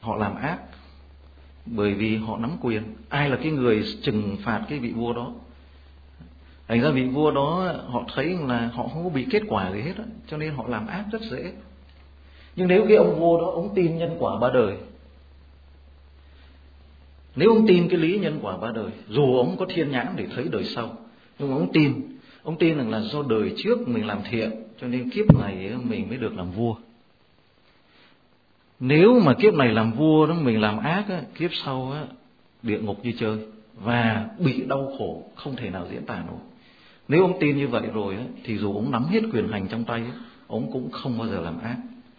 họ làm ác bởi vì họ nắm quyền. Ai là cái người trừng phạt cái vị vua đó? Thành ra vị vua đó họ thấy là họ không có bị kết quả gì hết đó, cho nên họ làm ác rất dễ. Nhưng nếu cái ông vua đó ông tin nhân quả ba đời, nếu ông tin cái lý nhân quả ba đời, dù ông có thiên nhãn để thấy đời sau, nhưng mà ông tin rằng là do đời trước mình làm thiện cho nên kiếp này mình mới được làm vua. Nếu mà kiếp này làm vua đó mình làm ác á, kiếp sau á, địa ngục như chơi và bị đau khổ không thể nào diễn tả nổi. Nếu ông tin như vậy rồi á, thì dù ông nắm hết quyền hành trong tay á, ông cũng không bao giờ làm ác.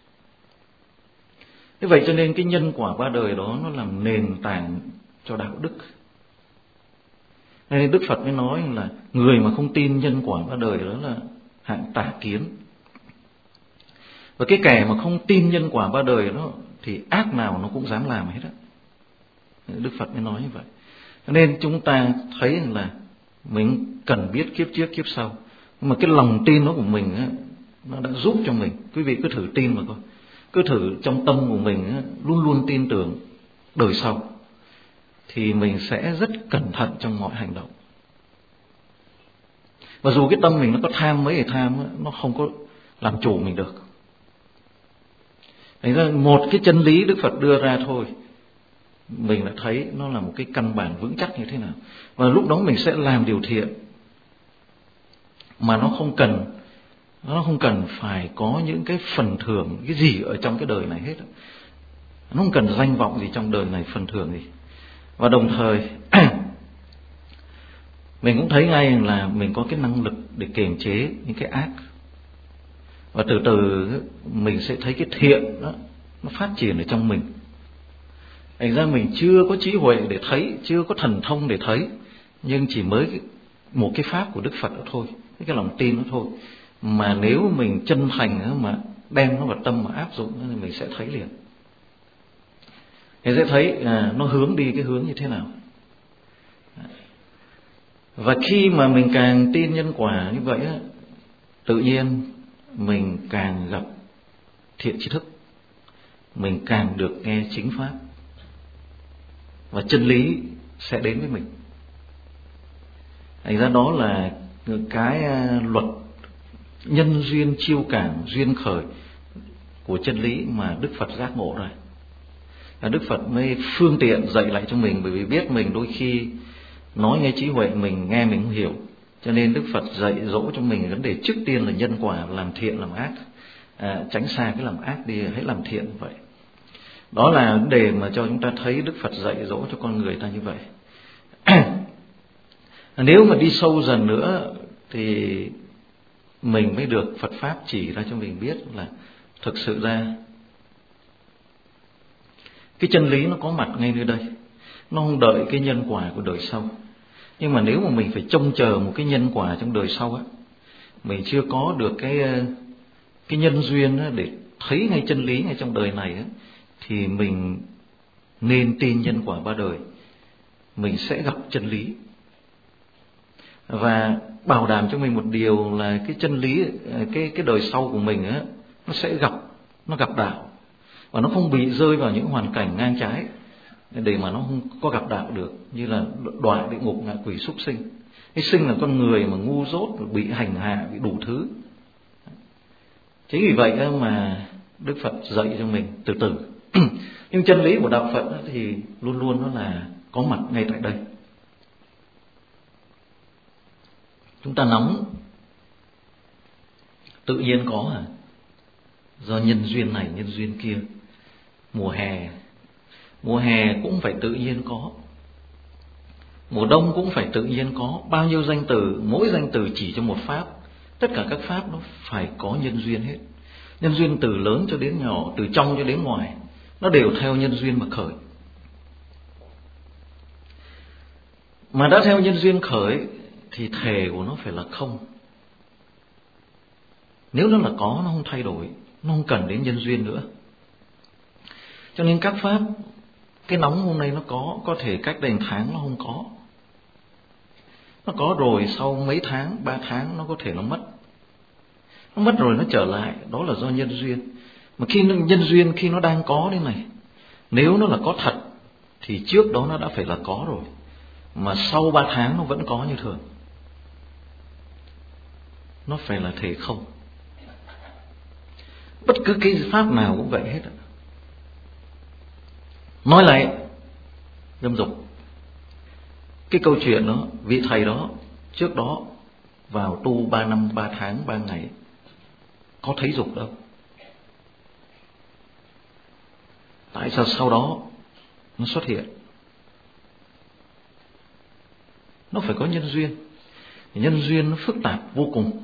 Thế vậy cho nên cái nhân quả ba đời đó nó làm nền tảng cho đạo đức. Nên Đức Phật mới nói là người mà không tin nhân quả ba đời đó là hạng tà kiến. Và cái kẻ mà không tin nhân quả ba đời đó thì ác nào nó cũng dám làm hết á. Đức Phật mới nói như vậy. Nên chúng ta thấy là mình cần biết kiếp trước kiếp sau. Nhưng mà cái lòng tin đó của mình á, nó đã giúp cho mình. Quý vị cứ thử tin mà coi. Cứ thử trong tâm của mình á, luôn luôn tin tưởng đời sau, thì mình sẽ rất cẩn thận trong mọi hành động. Và dù cái tâm mình nó có tham mấy thì tham á, nó không có làm chủ mình được. Thành ra một cái chân lý Đức Phật đưa ra thôi, mình đã thấy nó là một cái căn bản vững chắc như thế nào. Và lúc đó mình sẽ làm điều thiện mà nó không cần phải có những cái phần thưởng cái gì ở trong cái đời này hết. Nó không cần danh vọng gì trong đời này, phần thưởng gì. Và đồng thời mình cũng thấy ngay là mình có cái năng lực để kiềm chế những cái ác. Và từ từ mình sẽ thấy cái thiện đó nó phát triển ở trong mình. Thành ra mình chưa có trí huệ để thấy, chưa có thần thông để thấy, nhưng chỉ mới một cái pháp của Đức Phật đó thôi, cái lòng tin đó thôi, mà nếu mình chân thành mà đem nó vào tâm mà áp dụng thì mình sẽ thấy liền. Mình sẽ thấy nó hướng đi cái hướng như thế nào. Và khi mà mình càng tin nhân quả như vậy á, tự nhiên mình càng gặp thiện tri thức, mình càng được nghe chính pháp, và chân lý sẽ đến với mình. Thành ra đó là cái luật nhân duyên chiêu cảm duyên khởi của chân lý mà Đức Phật giác ngộ ra. Và Đức Phật mới phương tiện dạy lại cho mình, bởi vì biết mình đôi khi nói nghe trí huệ mình nghe mình không hiểu, cho nên Đức Phật dạy dỗ cho mình vấn đề trước tiên là nhân quả, làm thiện làm ác, tránh xa cái làm ác đi, hãy làm thiện như vậy. Đó là vấn đề mà cho chúng ta thấy Đức Phật dạy dỗ cho con người ta như vậy. Nếu mà đi sâu dần nữa thì mình mới được Phật Pháp chỉ ra cho mình biết là thực sự ra cái chân lý nó có mặt ngay nơi đây. Nó không đợi cái nhân quả của đời sau. Nhưng mà nếu mà mình phải trông chờ một cái nhân quả trong đời sau á, mình chưa có được cái nhân duyên á, để thấy ngay chân lý ngay trong đời này á, thì mình nên tin nhân quả ba đời, mình sẽ gặp chân lý. Và bảo đảm cho mình một điều là cái chân lý, cái đời sau của mình á, nó sẽ gặp đạo, và nó không bị rơi vào những hoàn cảnh ngang trái để mà nó không có gặp đạo được, như là đọa địa ngục, ngạ quỷ, súc sinh. Cái sinh là con người mà ngu dốt, bị hành hạ, bị đủ thứ. Chính vì vậy mà Đức Phật dạy cho mình từ từ. Nhưng chân lý của đạo Phật thì luôn luôn nó là có mặt ngay tại đây. Chúng ta nóng tự nhiên có do nhân duyên này nhân duyên kia. Mùa hè cũng phải tự nhiên có, mùa đông cũng phải tự nhiên có. Bao nhiêu danh từ, mỗi danh từ chỉ cho một pháp. Tất cả các pháp nó phải có nhân duyên hết. Nhân duyên từ lớn cho đến nhỏ, từ trong cho đến ngoài, nó đều theo nhân duyên mà khởi. Mà đã theo nhân duyên khởi thì thể của nó phải là không. Nếu nó là có, nó không thay đổi, nó không cần đến nhân duyên nữa. Cho nên các pháp, cái nóng hôm nay nó có thể cách đây 1 tháng nó không có. Nó có rồi sau mấy tháng, 3 tháng nó có thể nó mất. Nó mất rồi nó trở lại, đó là do nhân duyên. Mà khi nhân duyên khi nó đang có thế này, Nếu nó là có thật thì trước đó nó đã phải là có rồi, mà sau 3 tháng nó vẫn có như thường. Nó phải là thể không. Bất cứ cái pháp nào cũng vậy hết. Nói lại dâm dục, cái câu chuyện đó, vị thầy đó trước đó vào tu 3 năm 3 tháng 3 ngày có thấy dục đâu. Tại sao sau đó nó xuất hiện? Nó phải có nhân duyên. Nhân duyên nó phức tạp vô cùng.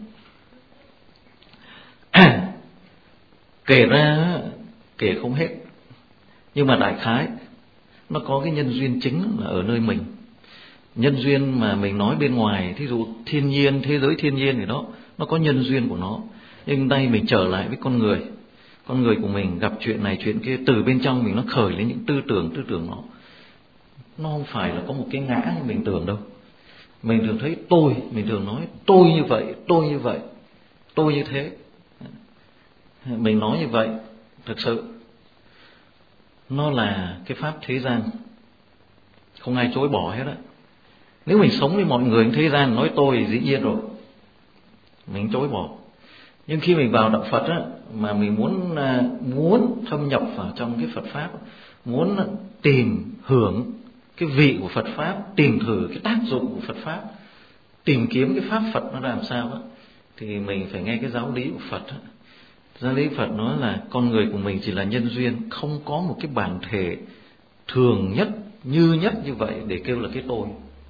Kể ra kể không hết, nhưng mà đại khái nó có cái nhân duyên chính là ở nơi mình. Nhân duyên mà mình nói bên ngoài, thí dụ thiên nhiên, thế giới thiên nhiên thì đó, nó có nhân duyên của nó. Nhưng đây mình trở lại với con người. Con người của mình gặp chuyện này chuyện kia, từ bên trong mình nó khởi lên những tư tưởng nó không phải là có một cái ngã như mình tưởng đâu. Mình thường thấy tôi, mình thường nói tôi như vậy, tôi như thế. Mình nói như vậy, thực sự nó là cái pháp thế gian, không ai chối bỏ hết á. Nếu mình sống với mọi người thế gian nói tôi thì dĩ nhiên rồi, mình chối bỏ. Nhưng khi mình vào đạo Phật á, mà mình muốn thâm nhập vào trong cái Phật pháp, muốn tìm hưởng cái vị của Phật pháp, tìm thử cái tác dụng của Phật pháp, tìm kiếm cái pháp Phật nó làm sao á, thì mình phải nghe cái giáo lý của Phật á. Giáo lý Phật nói là con người của mình chỉ là nhân duyên, không có một cái bản thể thường nhất, như nhất như vậy để kêu là cái tôi.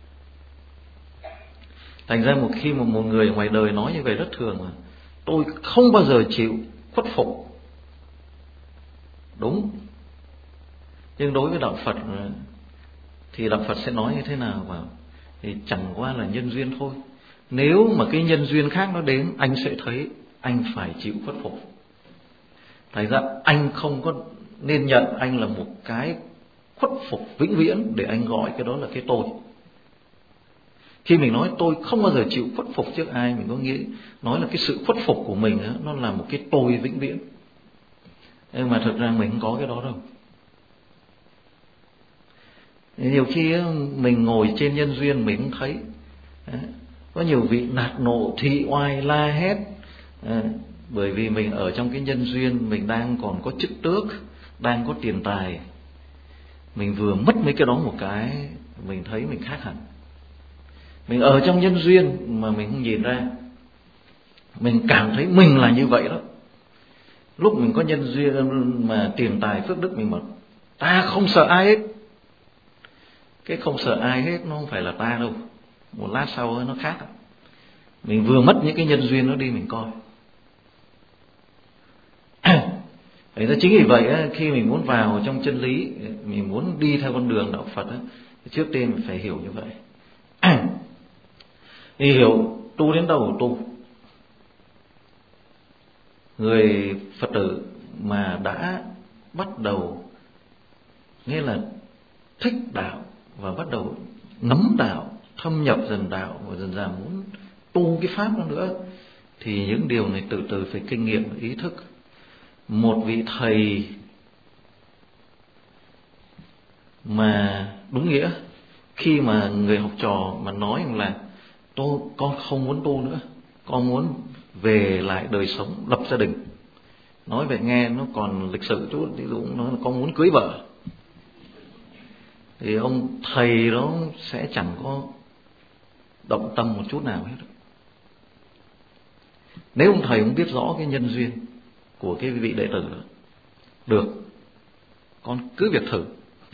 Thành ra khi một người ở ngoài đời nói như vậy rất thường mà, tôi không bao giờ chịu khuất phục. Đúng. Nhưng đối với đạo Phật thì đạo Phật sẽ nói như thế nào vào? Thì chẳng qua là nhân duyên thôi. Nếu mà cái nhân duyên khác nó đến, anh sẽ thấy anh phải chịu khuất phục. Thành ra anh không có nên nhận anh là một cái khuất phục vĩnh viễn để anh gọi cái đó là cái tôi. Khi mình nói tôi không bao giờ chịu khuất phục trước ai, mình có nghĩa nói là cái sự khuất phục của mình đó, nó là một cái tôi vĩnh viễn. Nhưng mà thực ra mình không có cái đó đâu. Nhiều khi mình ngồi trên nhân duyên mình cũng thấy có nhiều vị nạt nộ thị oai la hét, bởi vì mình ở trong cái nhân duyên, mình đang còn có chức tước, đang có tiền tài, mình vừa mất mấy cái đó một cái, mình thấy mình khác hẳn. Mình ở trong nhân duyên mà mình không nhìn ra, mình cảm thấy mình là như vậy đó. Lúc mình có nhân duyên mà tiền tài phước đức, mình bảo ta không sợ ai hết. Cái không sợ ai hết nó không phải là ta đâu. Một lát sau nó khác. Mình vừa mất những cái nhân duyên nó đi, mình coi. Thế ra chính vì vậy khi mình muốn vào trong chân lý, mình muốn đi theo con đường đạo Phật, trước tiên mình phải hiểu như vậy. Thì hiểu tu đến đâu tu. Người Phật tử mà đã bắt đầu nghĩa là thích đạo và bắt đầu nắm đạo, thâm nhập dần đạo và dần dần muốn tu cái pháp đó nữa, thì những điều này từ từ phải kinh nghiệm và ý thức. Một vị thầy mà đúng nghĩa, khi mà người học trò mà nói là con không muốn tu nữa, con muốn về lại đời sống lập gia đình, nói vậy nghe nó còn lịch sự chút, ví dụ nói là con muốn cưới vợ, thì ông thầy đó sẽ chẳng có động tâm một chút nào hết. Nếu ông thầy không biết rõ cái nhân duyên của cái vị đệ tử đó, được, con cứ việc thử.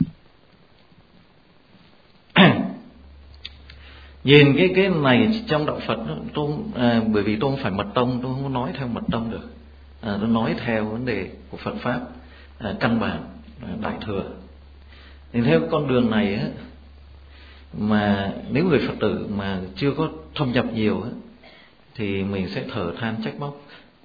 Nhìn cái này trong đạo Phật bởi vì tôi không phải mật tông, tôi không có nói theo mật tông được. Tôi nói theo vấn đề của Phật pháp căn bản, đại thừa. Thì theo con đường này mà nếu người Phật tử mà chưa có thâm nhập nhiều thì mình sẽ thở than trách móc,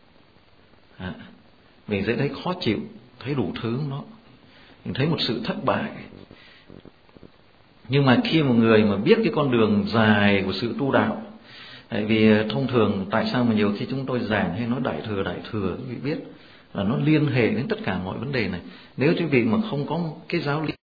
mình sẽ thấy khó chịu, thấy đủ thứ nó, mình thấy một sự thất bại. Nhưng mà khi một người mà biết cái con đường dài của sự tu đạo, tại vì thông thường tại sao mà nhiều khi chúng tôi giảng hay nói đại thừa quý vị biết và nó liên hệ đến tất cả mọi vấn đề này. Nếu quý vị mà không có cái giáo lý